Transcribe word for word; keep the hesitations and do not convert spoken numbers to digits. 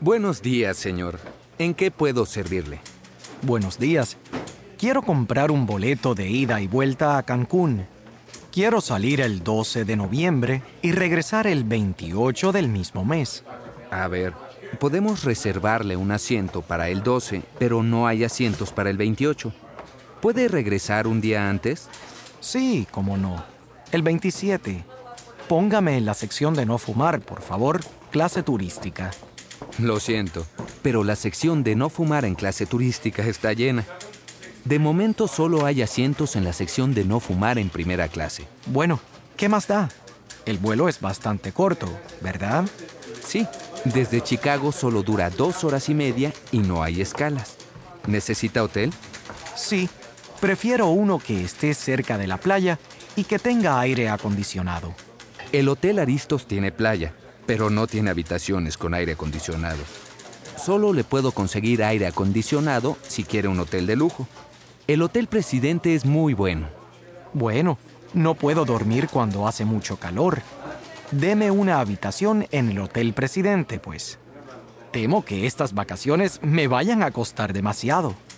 Buenos días, señor. ¿En qué puedo servirle? Buenos días. Quiero comprar un boleto de ida y vuelta a Cancún. Quiero salir el doce de noviembre y regresar el veintiocho del mismo mes. A ver, podemos reservarle un asiento para el doce, pero no hay asientos para el veintiocho. ¿Puede regresar un día antes? Sí, cómo no. El veintisiete. Póngame en la sección de no fumar, por favor, clase turística. Lo siento, pero la sección de no fumar en clase turística está llena. De momento solo hay asientos en la sección de no fumar en primera clase. Bueno, ¿qué más da? El vuelo es bastante corto, ¿verdad? Sí, desde Chicago solo dura dos horas y media y no hay escalas. ¿Necesita hotel? Sí, prefiero uno que esté cerca de la playa y que tenga aire acondicionado. El Hotel Aristos tiene playa, pero no tiene habitaciones con aire acondicionado. Solo le puedo conseguir aire acondicionado si quiere un hotel de lujo. El Hotel Presidente es muy bueno. Bueno, no puedo dormir cuando hace mucho calor. Deme una habitación en el Hotel Presidente, pues. Temo que estas vacaciones me vayan a costar demasiado.